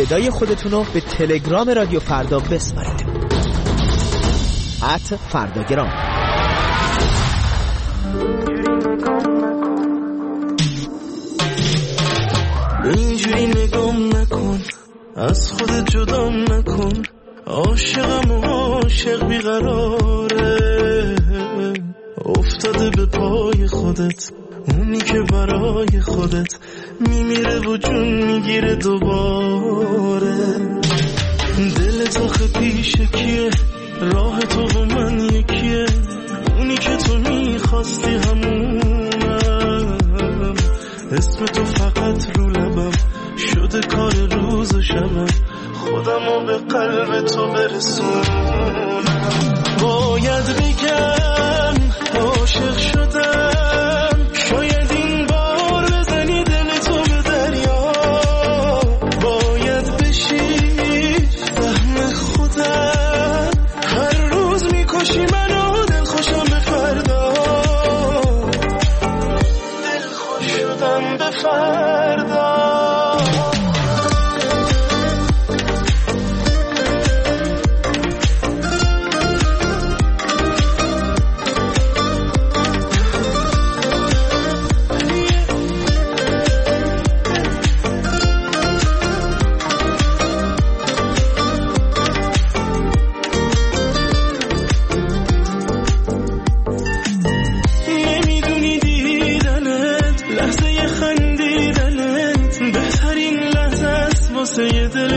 صدای خودتون رو به تلگرام رادیو فردا بسپارید. @فرداگرام. اینجوری نگام نکن، از خودت جدام نکن، عاشقم و عاشق بیقراره، افتاده به پای خودت، اونی که برای خودت میمیره و جون میگیره دوباره. دل تو پیشه کیه، راه تو و من یکیه، اونی که تو میخواستی همونم، اسم تو فقط رو لبم شده کار روز و شبم، خودمو به قلب تو برسونم. باید بگم